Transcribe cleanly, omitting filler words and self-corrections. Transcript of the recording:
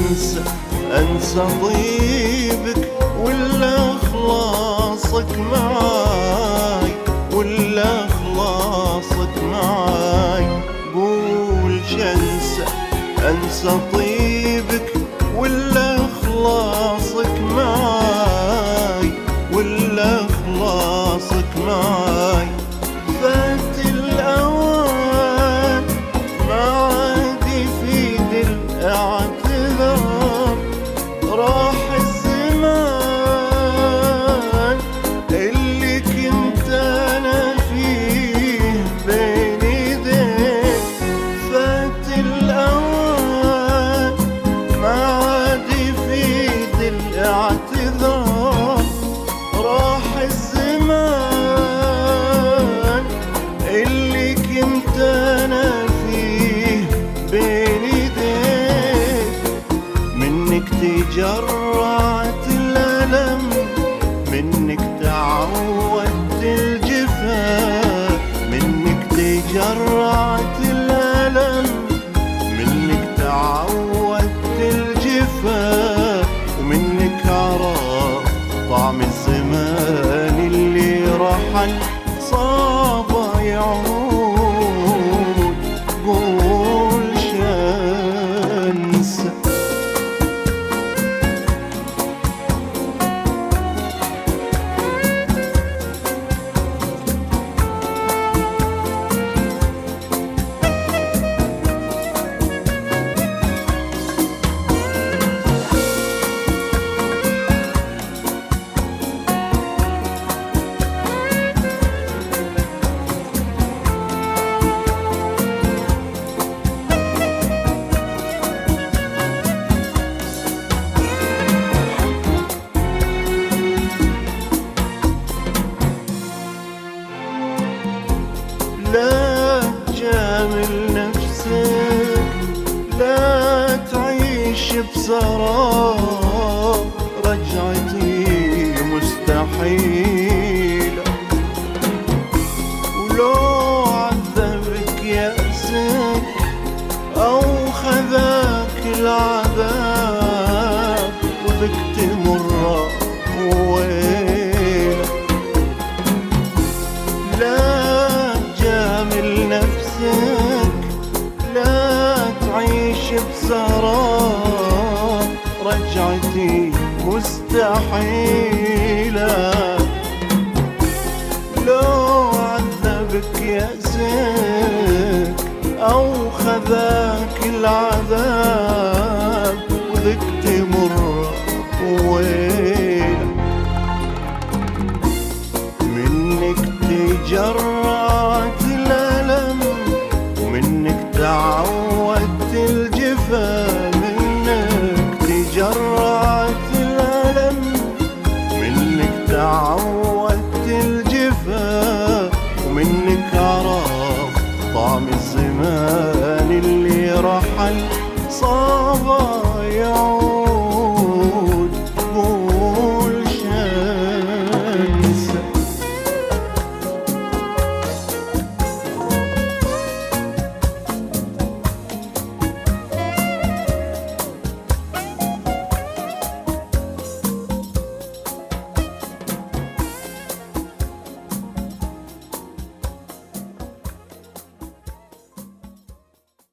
أنسى طيبك ولا خلاصك معاي، ولا خلاصك معاي. قول أنسى طيبك ولا خلاصك معاي، ولا خلاصك معاي. فات الأوان ما عاد يفيد الاعتذار، راح الزمان اللي كنت أنا فيه بين ايديك. فات الأوان ما عاد يفيد الاعتذار، راح الزمان اللي كنت أنا فيه بين ايديك. منك تجرعت الألم، منك تعودت الجفاء، منك تجرعت الألم، منك تعودت الجفاء. ومنك عرفت طعم الزمان اللي رحل صعب يعود. قول شنسى لا تجامل نفسك، لا تعيش بسراب، رجعتي مستحيلة. ولو عذبك يأسك أو خذاك العذاب وذقت مرة وويلة. لا تجامل نفسك، لا تعيش بسراب، رجعتي مستحيلة. لو عذبك يأسك أو خذاك العذاب وذقت مرة وويلة. منك تجرعت الألم، ومنك تعودت الجفا. منك تجرعت الألم، منك تعودت الجفا. ومنك عرفت طعم الزمان اللي رحل صار